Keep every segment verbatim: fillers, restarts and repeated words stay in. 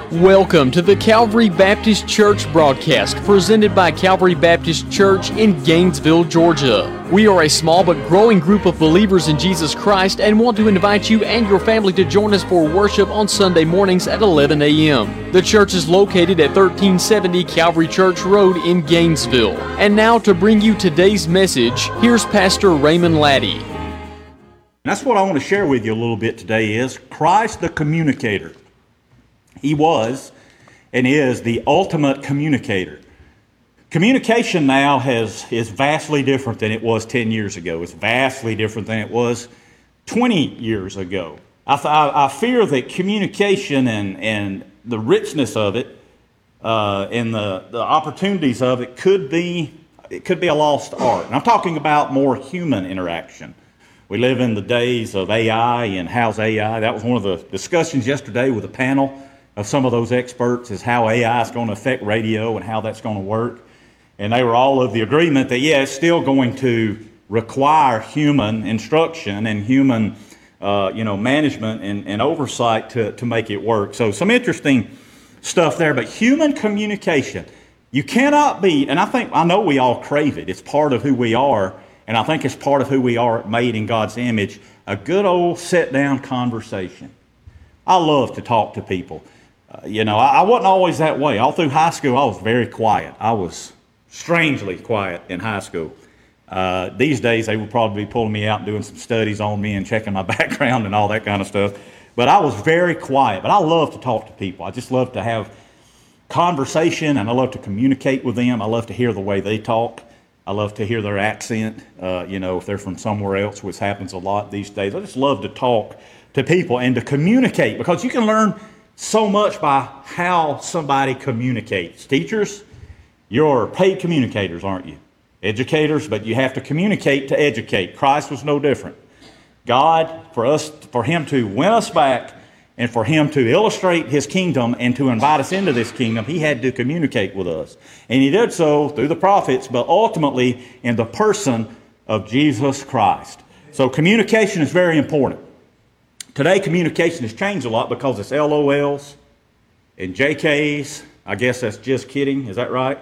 Welcome to the Calvary Baptist Church broadcast presented by Calvary Baptist Church in Gainesville, Georgia. We are a small but growing group of believers in Jesus Christ and want to invite you and your family to join us for worship on Sunday mornings at eleven a m The church is located at thirteen seventy Calvary Church Road in Gainesville. And now to bring you today's message, here's Pastor Raymond Laddie. That's what I want to share with you a little bit today is Christ the communicator. He was and is the ultimate communicator. Communication now has is vastly different than it was ten years ago. It's vastly different than it was twenty years ago. I, I, I fear that communication and, and the richness of it uh, and the, the opportunities of it could be it could be a lost art. And I'm talking about more human interaction. We live in the days of A I and how's A I. That was one of the discussions yesterday with a panel of some of those experts is how A I is going to affect radio and how that's going to work. And they were all of the agreement that, yeah, it's still going to require human instruction and human uh, you know, management and, and oversight to, to make it work. So some interesting stuff there. But human communication, you cannot beat, and I think, I know we all crave it. It's part of who we are, and I think it's part of who we are made in God's image, a good old sit-down conversation. I love to talk to people. Uh, you know, I, I wasn't always that way. All through high school, I was very quiet. I was strangely quiet in high school. Uh, these days, they would probably be pulling me out and doing some studies on me and checking my background and all that kind of stuff. But I was very quiet. But I love to talk to people. I just love to have conversation, and I love to communicate with them. I love to hear the way they talk. I love to hear their accent, uh, you know, if they're from somewhere else, which happens a lot these days. I just love to talk to people and to communicate, because you can learn so much by how somebody communicates. Teachers, you're paid communicators, aren't you? Educators, but you have to communicate to educate. Christ was no different. God, for us, for Him to win us back and for Him to illustrate His kingdom and to invite us into this kingdom, He had to communicate with us. And He did so through the prophets, but ultimately in the person of Jesus Christ. So communication is very important. Today, communication has changed a lot because it's L O Ls and J Ks. I guess that's just kidding. Is that right?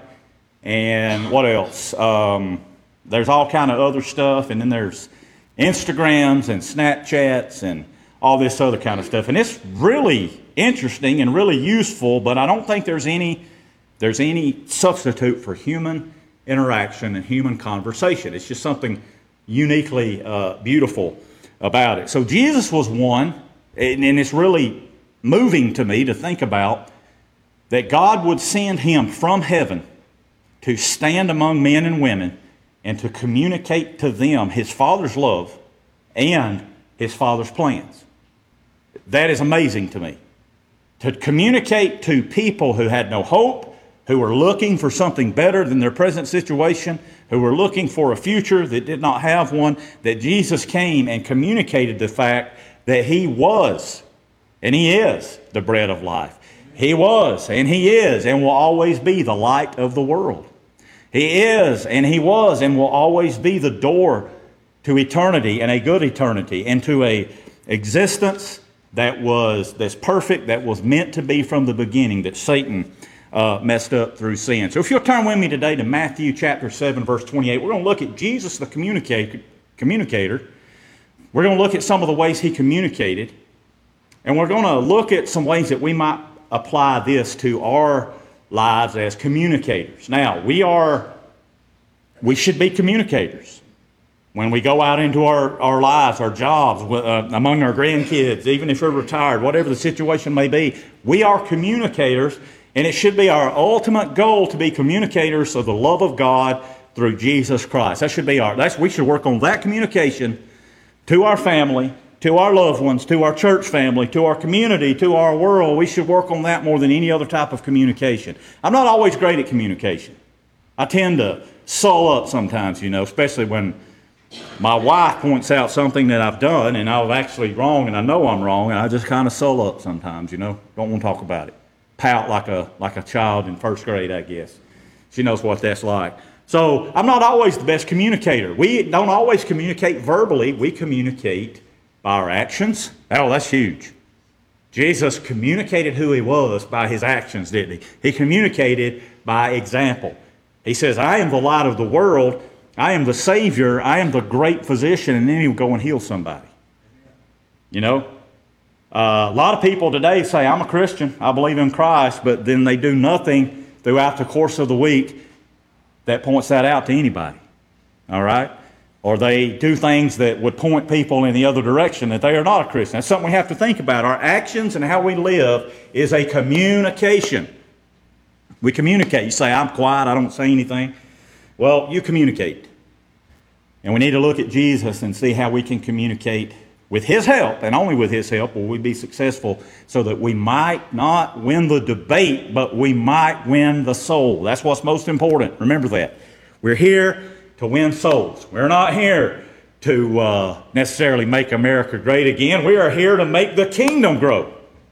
And what else? Um, there's all kind of other stuff. And then there's Instagrams and Snapchats and all this other kind of stuff. And it's really interesting and really useful, but I don't think there's any, there's any substitute for human interaction and human conversation. It's just something uniquely uh, beautiful about it. So Jesus was one, and, and it's really moving to me to think about that God would send Him from heaven to stand among men and women and to communicate to them His Father's love and His Father's plans. That is amazing to me. To communicate to people who had no hope, who were looking for something better than their present situation, who were looking for a future that did not have one, that Jesus came and communicated the fact that He was, and He is, the bread of life. He was, and He is, and will always be the light of the world. He is, and He was, and will always be the door to eternity, and a good eternity, and to a existence that was that's perfect, that was meant to be from the beginning, that Satan Uh, messed up through sin. So if you'll turn with me today to Matthew chapter seven, verse twenty-eight, we're going to look at Jesus the communicator. communicator. We're going to look at some of the ways He communicated, and we're going to look at some ways that we might apply this to our lives as communicators. Now, we are, we should be communicators. When we go out into our, our lives, our jobs, uh, among our grandkids, even if we're retired, whatever the situation may be, we are communicators. And it should be our ultimate goal to be communicators of the love of God through Jesus Christ. That should be our, that's, we should work on that communication to our family, to our loved ones, to our church family, to our community, to our world. We should work on that more than any other type of communication. I'm not always great at communication. I tend to sull up sometimes, you know, especially when my wife points out something that I've done and I'm actually wrong and I know I'm wrong, and I just kind of sull up sometimes, you know, don't want to talk about it. Pout like a like a child in first grade, I guess. She knows what that's like. So I'm not always the best communicator. We don't always communicate verbally. We communicate by our actions. Oh, that's huge. Jesus communicated who he was by his actions, didn't he? He communicated by example. He says, I am the light of the world. I am the Savior. I am the great physician. And then he would go and heal somebody. You know? Uh, a lot of people today say, I'm a Christian. I believe in Christ. But then they do nothing throughout the course of the week that points that out to anybody. All right? Or they do things that would point people in the other direction that they are not a Christian. That's something we have to think about. Our actions and how we live is a communication. We communicate. You say, I'm quiet, I don't say anything. Well, you communicate. And we need to look at Jesus and see how we can communicate with his help, and only with his help will we be successful, so that we might not win the debate, but we might win the soul. That's what's most important. Remember that. We're here to win souls. We're not here to uh, necessarily make America great again. We are here to make the kingdom grow.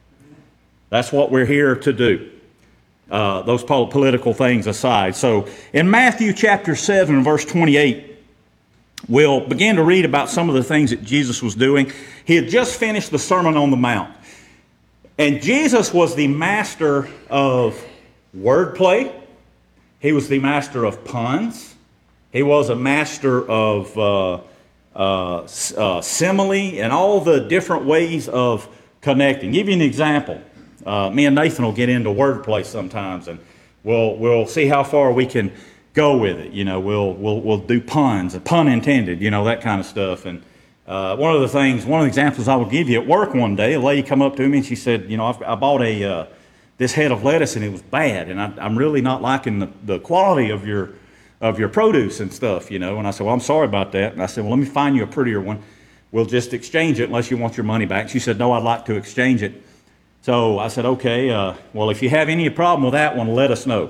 That's what we're here to do. Uh, those political things aside. So in Matthew chapter seven, verse twenty-eight, we'll begin to read about some of the things that Jesus was doing. He had just finished the Sermon on the Mount. And Jesus was the master of wordplay. He was the master of puns. He was a master of uh, uh, uh, simile and all the different ways of connecting. Give you an example. Uh, me and Nathan will get into wordplay sometimes, and we'll we'll see how far we can go with it. You know, we'll we'll we'll do puns, a pun intended. You know, that kind of stuff. And uh, one of the things, one of the examples I will give you at work one day, a lady come up to me and she said, you know, I've, I bought a uh, this head of lettuce and it was bad, and I, I'm really not liking the, the quality of your of your produce and stuff, you know. And I said, well, I'm sorry about that. And I said, well, let me find you a prettier one. We'll just exchange it unless you want your money back. She said, no, I'd like to exchange it. So I said, okay, uh, well, if you have any problem with that one, let us know.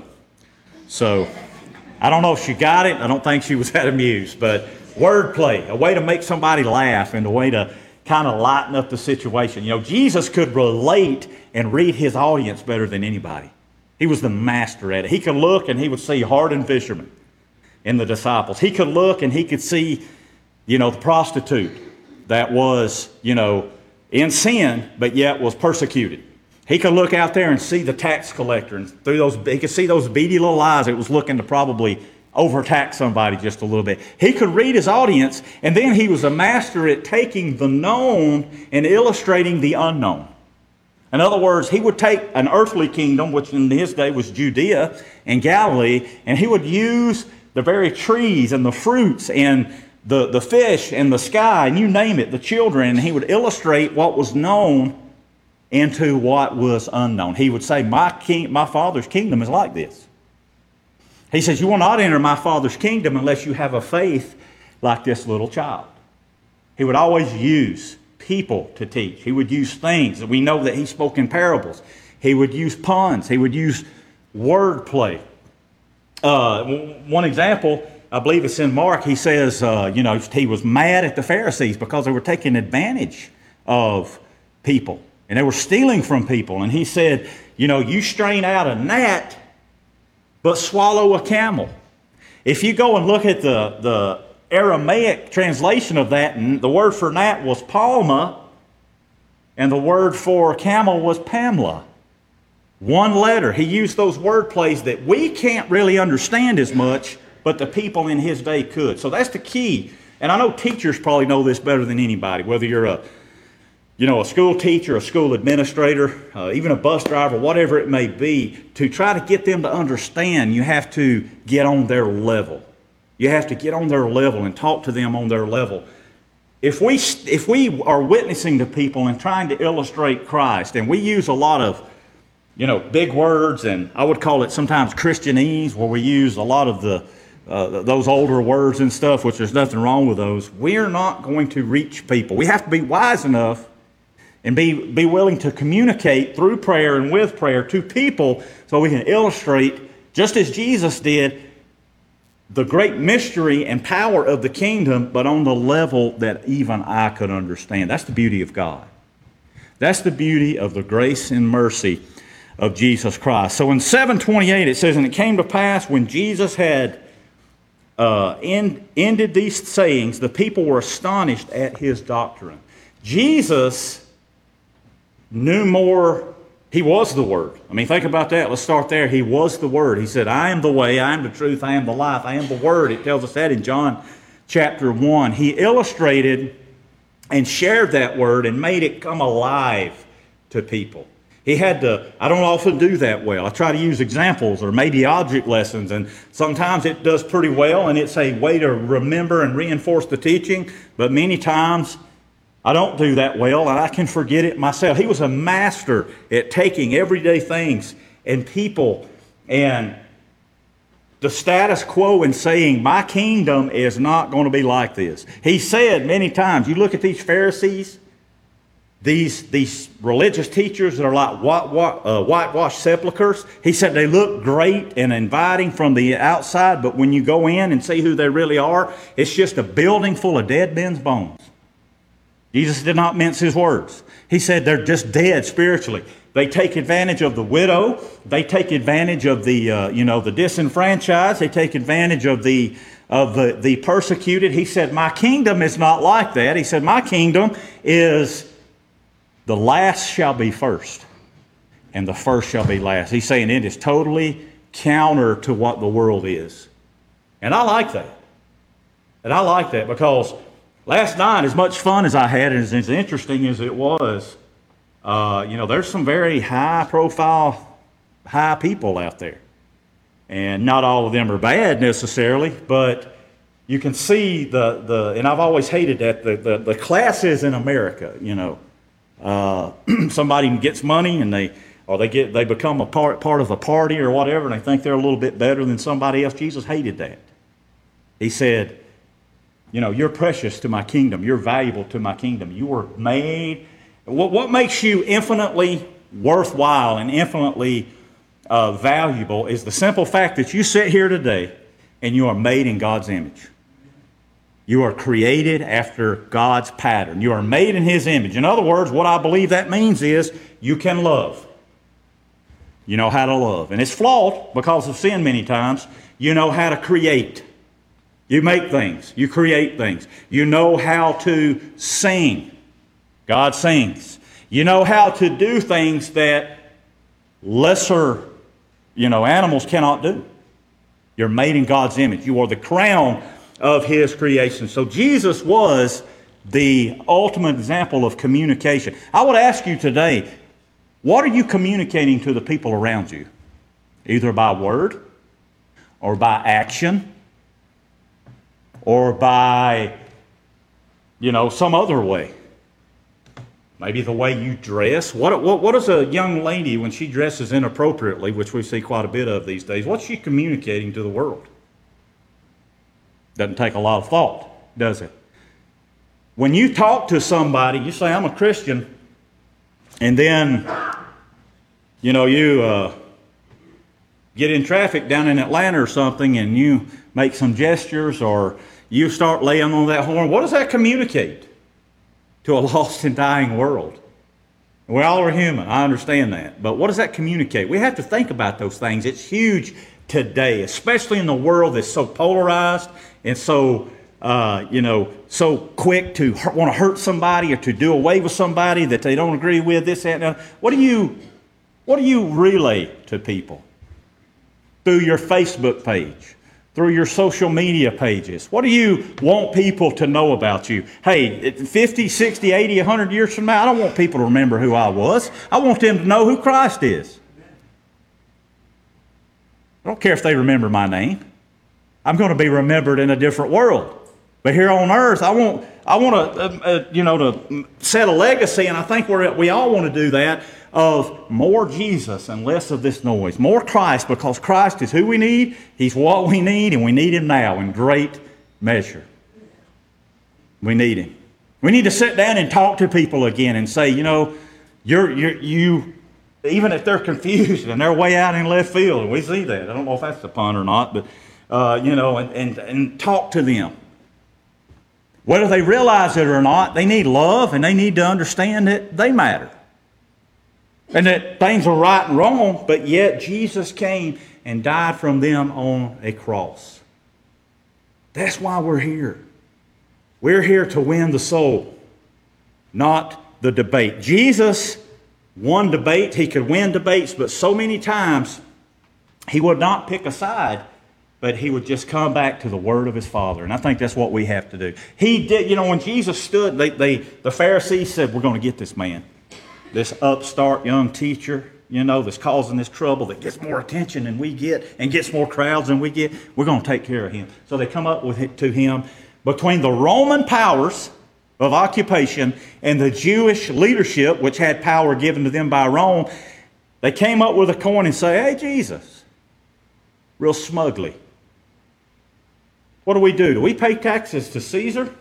So I don't know if she got it. I don't think she was that amused. But wordplay, a way to make somebody laugh and a way to kind of lighten up the situation. You know, Jesus could relate and read his audience better than anybody. He was the master at it. He could look and he would see hardened fishermen in the disciples. He could look and he could see, you know, the prostitute that was, you know, in sin, but yet was persecuted. He could look out there and see the tax collector, and through those, he could see those beady little eyes that was looking to probably overtax somebody just a little bit. He could read his audience, and then he was a master at taking the known and illustrating the unknown. In other words, he would take an earthly kingdom, which in his day was Judea and Galilee, and he would use the very trees and the fruits and the, the fish and the sky, and you name it, the children, and he would illustrate what was known into what was unknown. He would say, my, king, my Father's kingdom is like this. He says, you will not enter my Father's kingdom unless you have a faith like this little child. He would always use people to teach. He would use things. We know that he spoke in parables. He would use puns. He would use wordplay. Uh, one example, I believe it's in Mark, he says, uh, you know, he was mad at the Pharisees because they were taking advantage of people. And they were stealing from people. And he said, you know, you strain out a gnat, but swallow a camel. If you go and look at the, the Aramaic translation of that, and the word for gnat was palma, and the word for camel was Pamela. One letter. He used those word plays that we can't really understand as much, but the people in his day could. So that's the key. And I know teachers probably know this better than anybody, whether you're a, you know, a school teacher, a school administrator, uh, even a bus driver, whatever it may be. To try to get them to understand, you have to get on their level. You have to get on their level and talk to them on their level. If we, if we are witnessing to people and trying to illustrate Christ, and we use a lot of, you know, big words, and I would call it sometimes Christianese, where we use a lot of the uh, those older words and stuff, which there's nothing wrong with those, we're not going to reach people. We have to be wise enough and be, be willing to communicate through prayer and with prayer to people so we can illustrate, just as Jesus did, the great mystery and power of the kingdom, but on the level that even I could understand. That's the beauty of God. That's the beauty of the grace and mercy of Jesus Christ. So in seven twenty-eight it says, and it came to pass when Jesus had uh, end, ended these sayings, the people were astonished at his doctrine. Jesus knew more. He was the Word. I mean, think about that. Let's start there. He was the Word. He said, I am the way, I am the truth, I am the life, I am the Word. It tells us that in John chapter one. He illustrated and shared that Word and made it come alive to people. He had to, I don't often do that well. I try to use examples or maybe object lessons, and sometimes it does pretty well, and it's a way to remember and reinforce the teaching, but many times I don't do that well, and I can forget it myself. He was a master at taking everyday things and people and the status quo and saying, my kingdom is not going to be like this. He said many times, you look at these Pharisees, These, these religious teachers that are like white, white, uh, whitewashed sepulchres, he said they look great and inviting from the outside, but when you go in and see who they really are, it's just a building full of dead men's bones. Jesus did not mince his words. He said they're just dead spiritually. They take advantage of the widow. They take advantage of the, uh, you know, the disenfranchised. They take advantage of the of the, the persecuted. He said, my kingdom is not like that. He said, my kingdom is the last shall be first, and the first shall be last. He's saying it is totally counter to what the world is. And I like that. And I like that because last night, as much fun as I had, and as, as interesting as it was, uh, you know, there's some very high-profile, high people out there. And not all of them are bad necessarily, but you can see the, the and I've always hated that, the, the, the classes in America, you know. Uh, somebody gets money and they or they get they become a part part of a party or whatever, and they think they're a little bit better than somebody else. Jesus hated that. He said, you know, you're precious to my kingdom. You're valuable to my kingdom. You were made. What, what makes you infinitely worthwhile and infinitely uh, valuable is the simple fact that you sit here today and you are made in God's image. You are created after God's pattern. You are made in His image. In other words, what I believe that means is you can love. You know how to love. And it's flawed because of sin many times. You know how to create. You make things. You create things. You know how to sing. God sings. You know how to do things that lesser, you know, animals cannot do. You're made in God's image. You are the crown of His creation. So Jesus was the ultimate example of communication. I would ask you today, what are you communicating to the people around you? Either by word, or by action, or by, you know, some other way. Maybe the way you dress. What, what, what is a young lady when she dresses inappropriately, which we see quite a bit of these days, what's she communicating to the world? Doesn't take a lot of thought, does it? When you talk to somebody, you say, I'm a Christian, and then, you know, you uh, get in traffic down in Atlanta or something, and you make some gestures, or you start laying on that horn. What does that communicate to a lost and dying world? We all are human, I understand that. But what does that communicate? We have to think about those things. It's huge today, especially in the world that's so polarized and so, uh, you know, so quick to hurt, want to hurt somebody or to do away with somebody that they don't agree with, this, that, and that. What do you, what do you relay to people? Through your Facebook page, through your social media pages. What do you want people to know about you? Hey, fifty, sixty, eighty, one hundred years from now, I don't want people to remember who I was. I want them to know who Christ is. I don't care if they remember my name. I'm going to be remembered in a different world. But here on earth, I want, I want to, uh, uh, you know, to set a legacy, and I think we're, we all want to do that, of more Jesus and less of this noise. More Christ, because Christ is who we need, He's what we need, and we need Him now in great measure. We need Him. We need to sit down and talk to people again and say, you know, you're, you're, you, even if they're confused and they're way out in left field, and we see that. I don't know if that's a pun or not, but, uh, you know, and, and, and talk to them. Whether they realize it or not, they need love, and they need to understand that they matter. And that things are right and wrong, but yet Jesus came and died from them on a cross. That's why we're here. We're here to win the soul, not the debate. Jesus won debate. He could win debates, but so many times he would not pick a side, but he would just come back to the word of his Father. And I think that's what we have to do. He did, you know, when Jesus stood, they, they, the Pharisees said, we're going to get this man, this upstart young teacher, you know, that's causing this trouble, that gets more attention than we get and gets more crowds than we get. We're going to take care of him. So they come up with it to him between the Roman powers of occupation and the Jewish leadership, which had power given to them by Rome. They came up with a coin and say, hey, Jesus, real smugly, what do we do? Do we pay taxes to Caesar?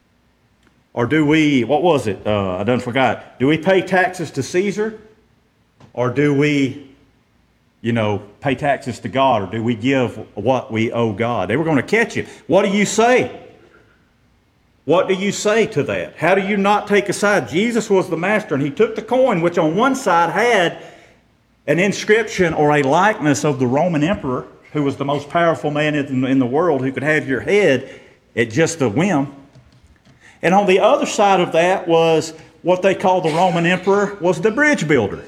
Or do we, what was it? Uh, I done forgot. Do we pay taxes to Caesar? Or do we, you know, pay taxes to God? Or do we give what we owe God? They were going to catch you. What do you say? What do you say to that? How do you not take a side? Jesus was the master, and he took the coin, which on one side had an inscription or a likeness of the Roman emperor, who was the most powerful man in, in the world, who could have your head at just a whim. And on the other side of that was what they called the Roman emperor was the bridge builder.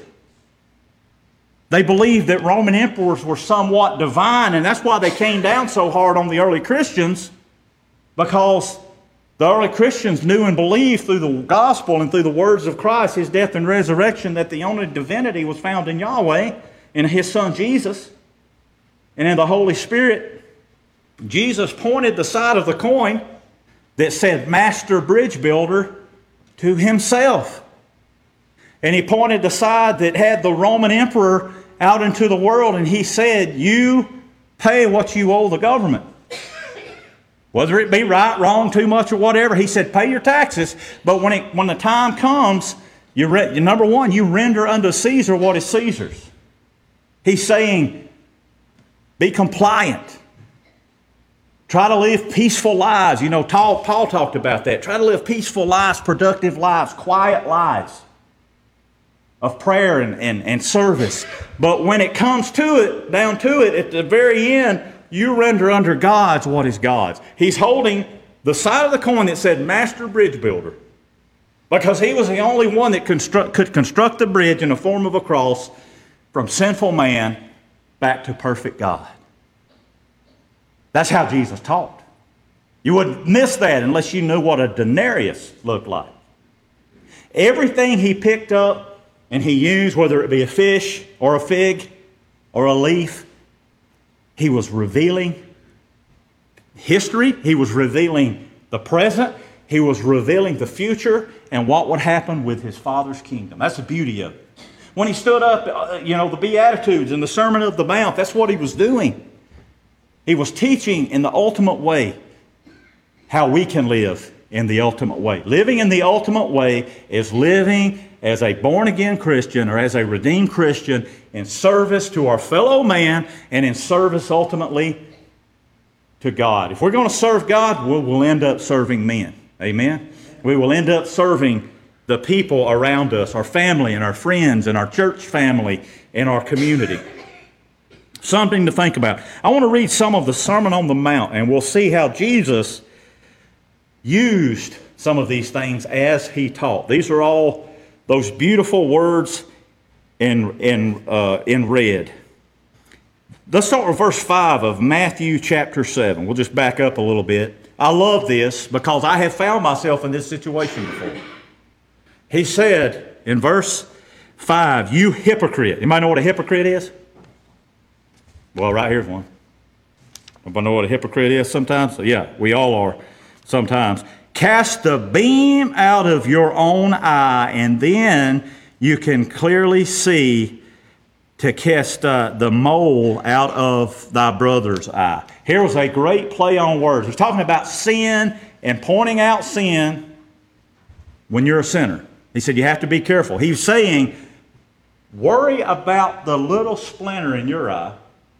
They believed that Roman emperors were somewhat divine, and that's why they came down so hard on the early Christians, because the early Christians knew and believed through the gospel and through the words of Christ, his death and resurrection, that the only divinity was found in Yahweh and his Son Jesus and in the Holy Spirit. Jesus pointed the side of the coin that said Master Bridge Builder to himself. And he pointed the side that had the Roman emperor out into the world, and he said, you pay what you owe the government. Whether it be right, wrong, too much, or whatever, he said, pay your taxes. But when, it, when the time comes, you re, number one, you render unto Caesar what is Caesar's. He's saying, be compliant. Try to live peaceful lives. You know, Paul, Paul talked about that. Try to live peaceful lives, productive lives, quiet lives of prayer and, and, and service. But when it comes to it, down to it, at the very end, you render under God's what is God's. He's holding the side of the coin that said Master Bridge Builder, because he was the only one that construct, could construct the bridge in the form of a cross from sinful man back to perfect God. That's how Jesus taught. You wouldn't miss that unless you knew what a denarius looked like. Everything he picked up and he used, whether it be a fish or a fig or a leaf, he was revealing history. He was revealing the present. He was revealing the future and what would happen with his Father's kingdom. That's the beauty of it. When he stood up, you know, the Beatitudes and the Sermon of the Mount, that's what he was doing. He was teaching in the ultimate way how we can live in the ultimate way. Living in the ultimate way is living as a born-again Christian or as a redeemed Christian in service to our fellow man and in service ultimately to God. If we're going to serve God, we'll, we'll end up serving men. Amen? We will end up serving the people around us, our family and our friends and our church family and our community. Something to think about. I want to read some of the Sermon on the Mount, and we'll see how Jesus used some of these things as he taught. These are all those beautiful words in, in, uh, in red. Let's start with verse five of Matthew chapter seven. We'll just back up a little bit. I love this because I have found myself in this situation before. He said in verse five, you hypocrite. Anybody know what a hypocrite is? Well, right here's one. Anybody know what a hypocrite is sometimes? So yeah, we all are sometimes. Cast the beam out of your own eye, and then you can clearly see to cast uh, the mole out of thy brother's eye. Here was a great play on words. He's talking about sin and pointing out sin when you're a sinner. He said you have to be careful. He's saying, worry about the little splinter in your eye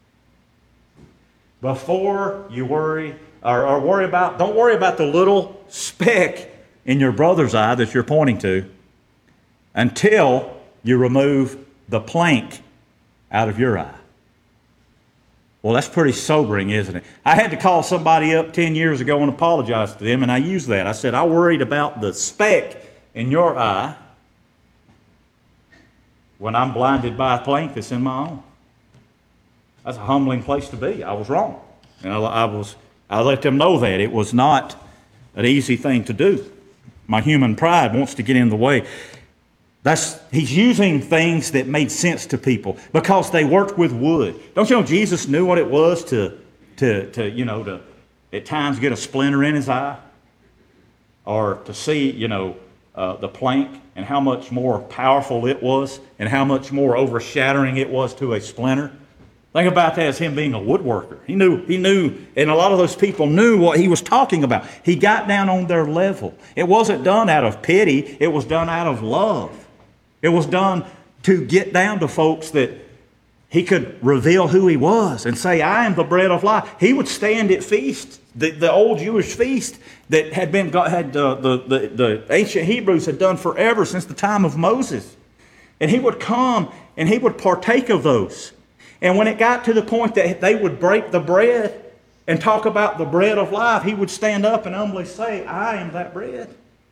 before you worry, or, or worry about, don't worry about the little speck in your brother's eye that you're pointing to until you remove the plank out of your eye. Well, that's pretty sobering, isn't it? I had to call somebody up ten years ago and apologize to them, and I used that. I said, I worried about the speck in your eye when I'm blinded by a plank that's in my own. That's a humbling place to be. I was wrong. And I, I was, I let them know that. It was not an easy thing to do. My human pride wants to get in the way. That's, he's using things that made sense to people because they worked with wood. Don't you know Jesus knew what it was to, to, to you know, to at times get a splinter in his eye? Or to see, you know, uh, the plank and how much more powerful it was and how much more overshadowing it was to a splinter. Think about that as him being a woodworker. He knew, he knew, and a lot of those people knew what he was talking about. He got down on their level. It wasn't done out of pity. It was done out of love. It was done to get down to folks that he could reveal who he was and say, I am the bread of life. He would stand at feasts, the, the old Jewish feast that had been had uh, the, the, the ancient Hebrews had done forever since the time of Moses. And he would come and he would partake of those. And when it got to the point that they would break the bread and talk about the bread of life, he would stand up and humbly say, I am that bread.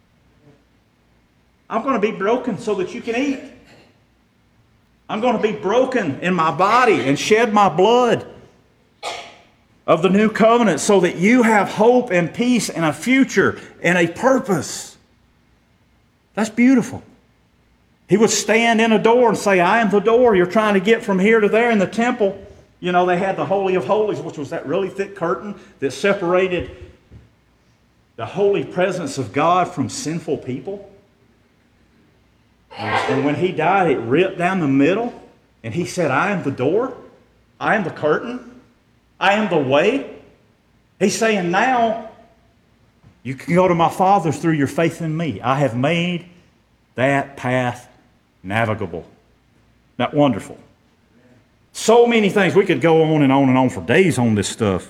I'm going to be broken so that you can eat. I'm going to be broken in my body and shed my blood of the new covenant so that you have hope and peace and a future and a purpose. That's beautiful. He would stand in a door and say, I am the door. You're trying to get from here to there in the temple. You know, they had the Holy of Holies, which was that really thick curtain that separated the holy presence of God from sinful people. And when he died, it ripped down the middle. And he said, I am the door. I am the curtain. I am the way. He's saying now, you can go to my Father through your faith in me. I have made that path navigable. Isn't that wonderful? So many things. We could go on and on and on for days on this stuff.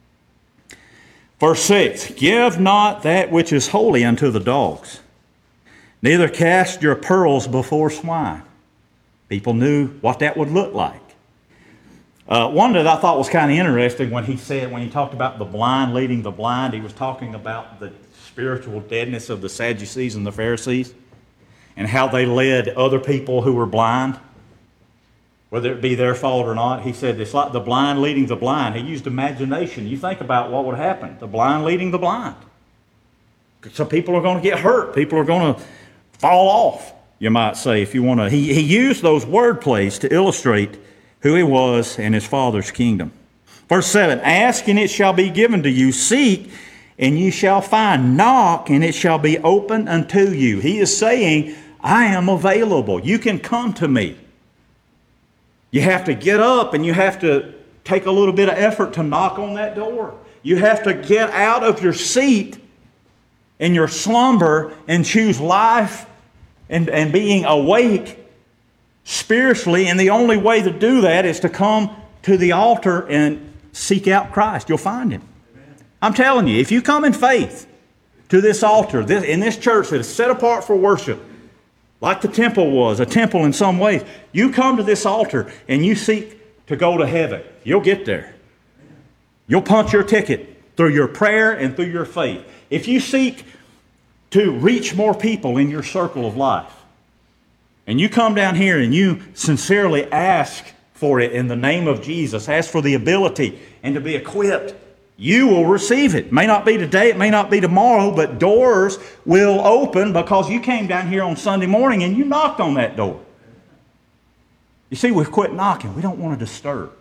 Verse six, give not that which is holy unto the dogs, neither cast your pearls before swine. People knew what that would look like. Uh, one that I thought was kind of interesting when he said, when he talked about the blind leading the blind, he was talking about the spiritual deadness of the Sadducees and the Pharisees and how they led other people who were blind, whether it be their fault or not. He said it's like the blind leading the blind. He used imagination. You think about what would happen. The blind leading the blind. So people are going to get hurt. People are going to fall off, you might say, if you want to. He, he used those word plays to illustrate who he was and his Father's kingdom. Verse seven, ask and it shall be given to you. Seek and you shall find. Knock and it shall be opened unto you. He is saying, I am available. You can come to me. You have to get up and you have to take a little bit of effort to knock on that door. You have to get out of your seat in your slumber and choose life and, and being awake spiritually, and the only way to do that is to come to the altar and seek out Christ. You'll find Him. Amen. I'm telling you, if you come in faith to this altar, this, in this church that is set apart for worship, like the temple was, a temple in some ways, you come to this altar and you seek to go to heaven, you'll get there. You'll punch your ticket through your prayer and through your faith. If you seek to reach more people in your circle of life, and you come down here and you sincerely ask for it in the name of Jesus, ask for the ability and to be equipped, you will receive it. It may not be today, it may not be tomorrow, but doors will open because you came down here on Sunday morning and you knocked on that door. You see, we've quit knocking. We don't want to disturb.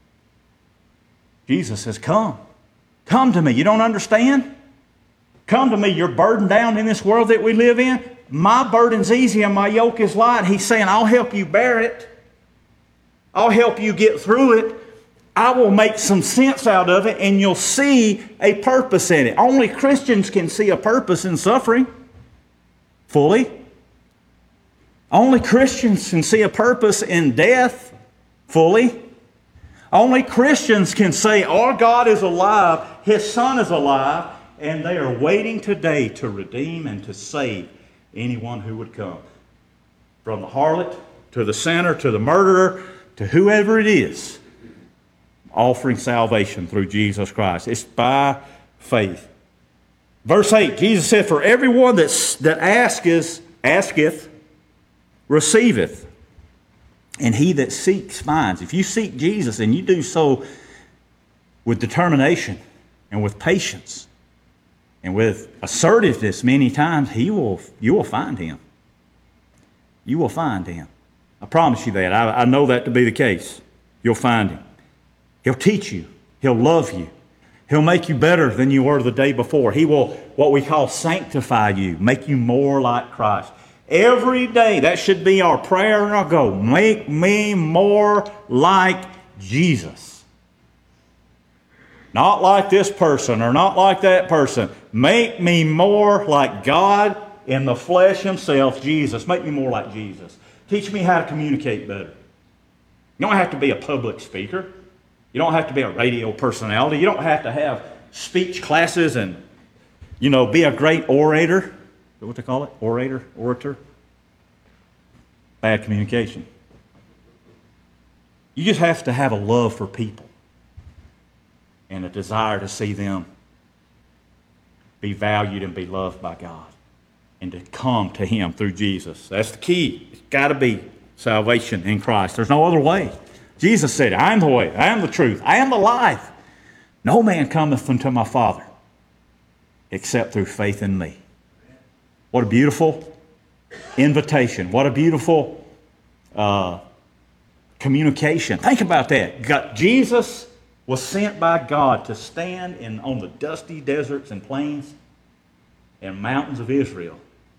Jesus says, come. Come to me. You don't understand? Come to me. You're burdened down in this world that we live in. My burden's easy and my yoke is light. He's saying, I'll help you bear it. I'll help you get through it. I will make some sense out of it and you'll see a purpose in it. Only Christians can see a purpose in suffering fully. Only Christians can see a purpose in death fully. Only Christians can say, our God is alive, His Son is alive, and they are waiting today to redeem and to save anyone who would come. From the harlot to the sinner to the murderer to whoever it is, offering salvation through Jesus Christ. It's by faith. Verse eight, Jesus said, for everyone that's, that asketh, asketh, receiveth. And he that seeks finds. If you seek Jesus and you do so with determination and with patience and with assertiveness many times, he will, you will find him. You will find him. I promise you that. I, I know that to be the case. You'll find him. He'll teach you. He'll love you. He'll make you better than you were the day before. He will, what we call, sanctify you, make you more like Christ. Every day, that should be our prayer and our goal. Make me more like Jesus. Not like this person or not like that person. Make me more like God in the flesh himself, Jesus. Make me more like Jesus. Teach me how to communicate better. You don't have to be a public speaker. You don't have to be a radio personality. You don't have to have speech classes and, you know, be a great orator. Is that what they call it? Orator? Orator? Bad communication. You just have to have a love for people and a desire to see them be valued and be loved by God and to come to him through Jesus. That's the key. It's got to be salvation in Christ. There's no other way. Jesus said, I am the way, I am the truth, I am the life. No man cometh unto my Father except through faith in me. What a beautiful invitation. What a beautiful uh, communication. Think about that. God, Jesus was sent by God to stand in, on the dusty deserts and plains and mountains of Israel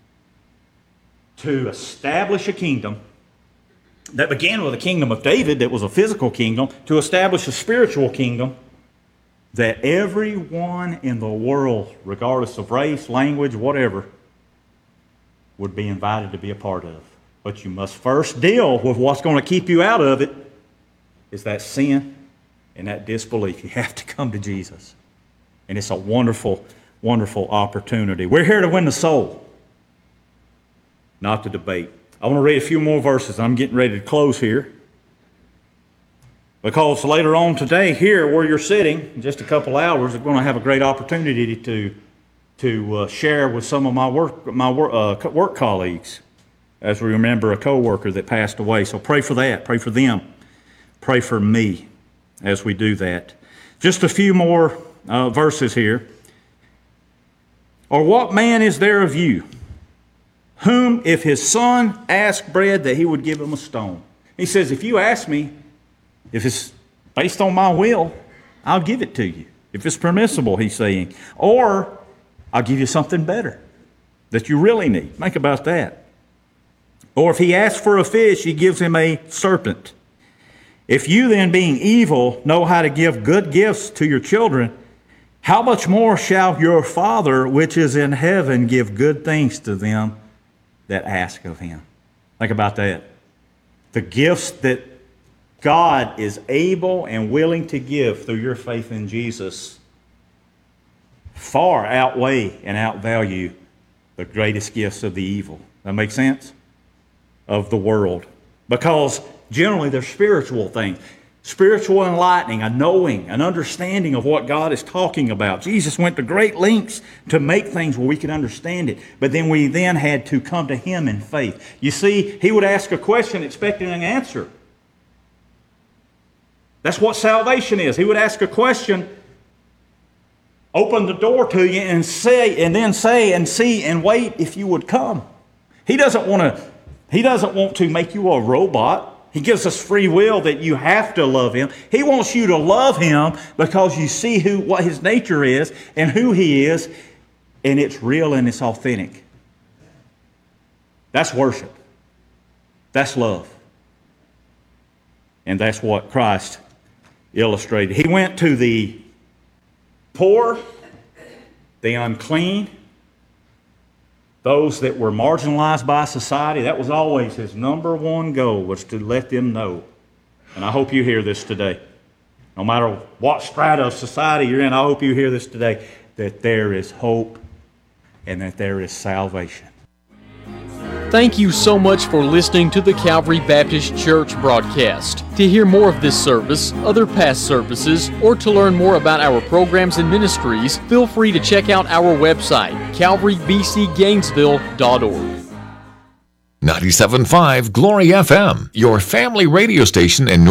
to establish a kingdom that began with the kingdom of David, that was a physical kingdom, to establish a spiritual kingdom that everyone in the world, regardless of race, language, whatever, would be invited to be a part of. But you must first deal with what's going to keep you out of it, is that sin and that disbelief. You have to come to Jesus. And it's a wonderful, wonderful opportunity. We're here to win the soul, not to debate. I want to read a few more verses. I'm getting ready to close here. Because later on today, here where you're sitting, in just a couple hours, we're going to have a great opportunity to, to uh, share with some of my work, my work, uh, work colleagues, as we remember a co-worker that passed away. So pray for that. Pray for them. Pray for me as we do that. Just a few more uh, verses here. Or what man is there of you, whom if his son asked bread, that he would give him a stone? He says, if you ask me, if it's based on my will, I'll give it to you. If it's permissible, he's saying. Or I'll give you something better that you really need. Think about that. Or if he asks for a fish, he gives him a serpent. If you then, being evil, know how to give good gifts to your children, how much more shall your Father which is in heaven give good things to them that ask of him? Think about that. The gifts that God is able and willing to give through your faith in Jesus far outweigh and outvalue the greatest gifts of the evil. That makes sense? Of the world. Because generally they're spiritual things. Spiritual enlightening, a knowing, an understanding of what God is talking about. Jesus went to great lengths to make things where we could understand it. But then we then had to come to him in faith. You see, he would ask a question expecting an answer. That's what salvation is. He would ask a question, open the door to you, and say, and then say and see and wait if you would come. He doesn't want to, he doesn't want to make you a robot. He gives us free will that you have to love him. He wants you to love him because you see who, what his nature is and who he is, and it's real and it's authentic. That's worship. That's love. And that's what Christ illustrated. He went to the poor, the unclean, those that were marginalized by society. That was always his number one goal, was to let them know. And I hope you hear this today. No matter what strata of society you're in, I hope you hear this today, that there is hope and that there is salvation. Thank you so much for listening to the Calvary Baptist Church broadcast. To hear more of this service, other past services, or to learn more about our programs and ministries, feel free to check out our website, calvary b c gainesville dot org. ninety-seven point five Glory F M, your family radio station in North